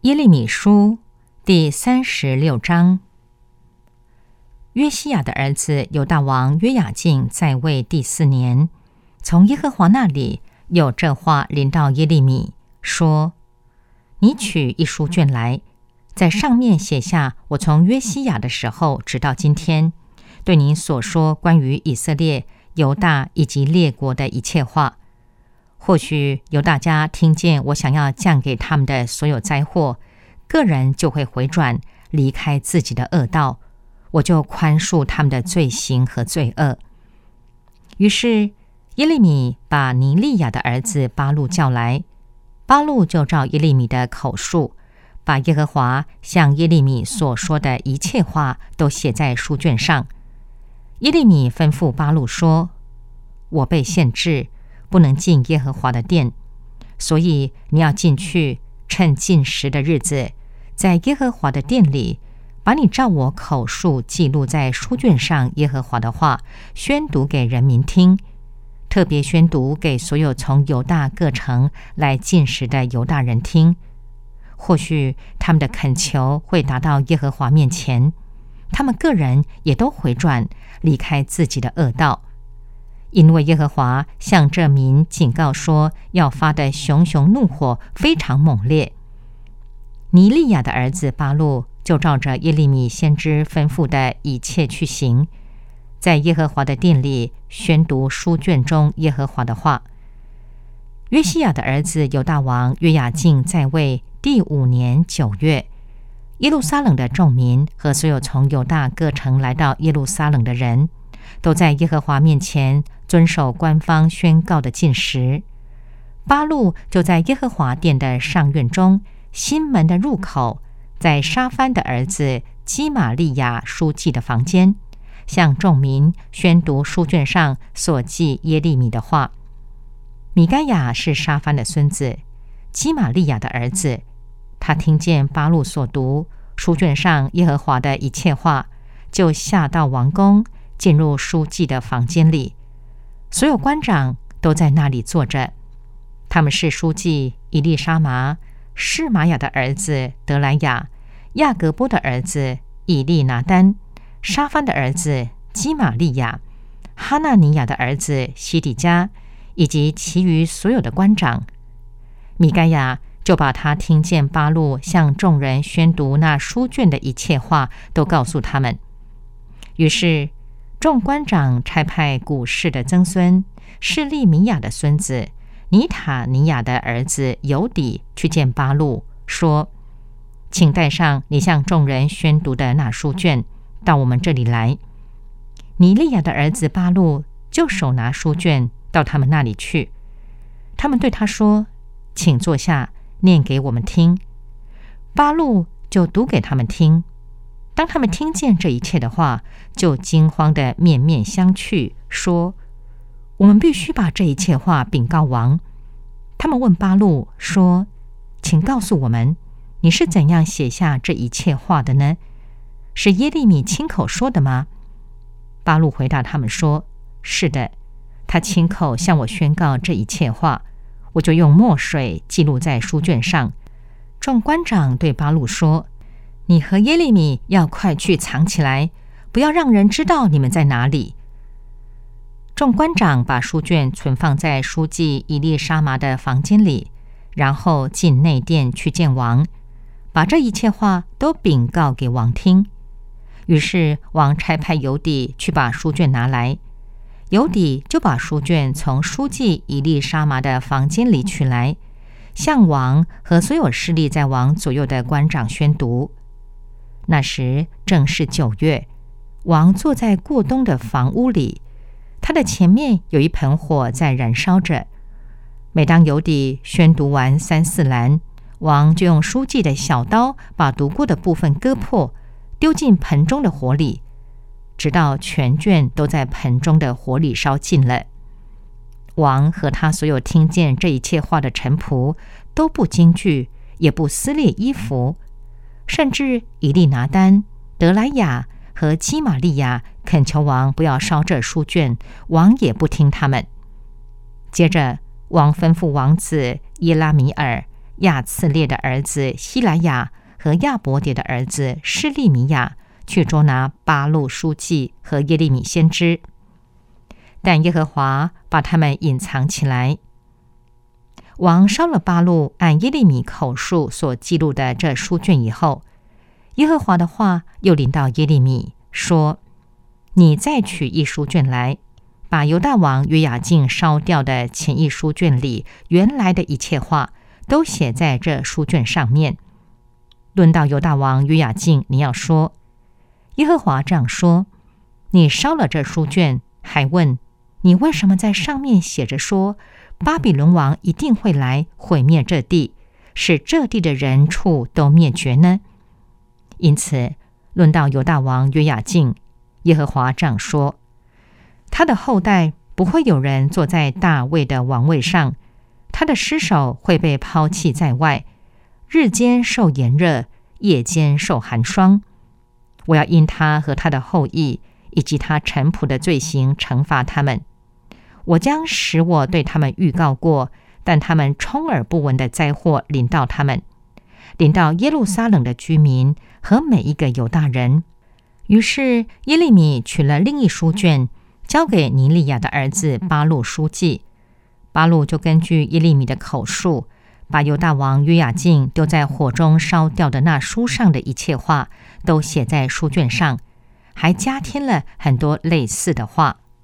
耶利米书第36章。约西亚的儿子犹大王约雅敬在位第4年，从耶和华那里有这话临到耶利米，说：你取一书卷来，在上面写下我从约西亚的时候直到今天对你所说关于以色列、犹大以及列国的一切话。或许犹大家听见我想要降给他们的所有灾祸，个人就会回转，离开自己的恶道，我就宽恕他们的罪行和罪恶。于是耶利米把尼利亚的儿子巴录叫来，巴录就照耶利米的口述，把耶和华向耶利米所说的一切话都写在书卷上。耶利米吩咐巴录说：我被限制，不能进耶和华的殿，所以你要进去，趁禁食的日子，在耶和华的殿里，把你照我口述记录在书卷上耶和华的话宣读给人民听，特别宣读给所有从犹大各城来禁食的犹大人听。或许他们的恳求会达到耶和华面前，他们个人也都回转，离开自己的恶道。因为耶和华向这民警告说，要发的熊熊怒火非常猛烈。尼利亚的儿子巴录就照着耶利米先知吩咐的一切去行，在耶和华的殿里宣读书卷中耶和华的话。约西亚的儿子犹大王约雅敬在位第5年9月，耶路撒冷的众民和所有从犹大各城来到耶路撒冷的人，都在耶和华面前遵守官方宣告的禁食。巴录就在耶和华殿的上院中新门的入口，在沙番的儿子基玛利亚书记的房间，向众民宣读书卷上所记耶利米的话。米该亚是沙番的孙子，基玛利亚的儿子。他听见巴录所读书卷上耶和华的一切话，就下到王宫，进入书记的房间里。所有官长都在那里坐着，他们是书记以利沙玛、示玛雅的儿子德莱雅、亚革波的儿子以利拿单、沙番的儿子基玛利亚、哈纳尼亚的儿子西底家，以及其余所有的官长。米该亚就把他听见巴录向众人宣读那书卷的一切话都告诉他们。于是众官长差派古士的曾孙示利米亚的孙子尼塔尼亚的儿子犹底去见巴录，说：请带上你向众人宣读的那书卷到我们这里来。尼利亚的儿子巴录就手拿书卷到他们那里去。他们对他说：请坐下，念给我们听。巴录就读给他们听。当他们听见这一切的话，就惊慌地面面相觑，说：我们必须把这一切话禀告王。他们问巴录说：请告诉我们，你是怎样写下这一切话的呢？是耶利米亲口说的吗？巴录回答他们说：是的，他亲口向我宣告这一切话，我就用墨水记录在书卷上。众官长对巴录说：你和耶利米要快去藏起来，不要让人知道你们在哪里。众官长把书卷存放在书记以利沙玛的房间里，然后进内殿去见王，把这一切话都禀告给王听。于是王差派犹底去把书卷拿来，犹底就把书卷从书记以利沙玛的房间里取来，向王和所有侍立在王左右的官长宣读。那时正是9月，王坐在过冬的房屋里，他的前面有一盆火在燃烧着。每当犹底宣读完3、4栏，王就用书记的小刀把读过的部分割破，丢进盆中的火里，直到全卷都在盆中的火里烧尽了。王和他所有听见这一切话的臣仆都不惊惧，也不撕裂衣服，甚至以利拿单、德莱雅和基玛利亚恳求王不要烧这书卷，王也不听他们。接着王吩咐王子耶拉米尔、 亚次列的儿子希莱亚和亚伯迭的儿子施利米亚去捉拿巴录书记和耶利米先知，但耶和华把他们隐藏起来。王烧了巴录按耶利米口述所记录的这书卷以后，耶和华的话又临到耶利米，说：你再取一书卷来，把犹大王约雅敬烧掉的前一书卷里原来的一切话都写在这书卷上面。论到犹大王约雅敬，你要说：耶和华这样说，你烧了这书卷，还问你为什么在上面写着说巴比伦王一定会来毁灭这地，使这地的人畜都灭绝呢？因此论到犹大王约雅敬，耶和华这样说：他的后代不会有人坐在大卫的王位上，他的尸首会被抛弃在外，日间受炎热，夜间受寒霜。我要因他和他的后裔以及他臣仆的罪行惩罚他们。我将使我对他们预告过但他们充耳不闻的灾祸临到他们，临到耶路撒冷的居民和每一个犹大人。于是耶利米取了另一书卷，交给尼利亚的儿子巴录书记。巴录就根据耶利米的口述，把犹大王约雅敬丢在火中烧掉的那书上的一切话都写在书卷上，还加添了很多类似的话。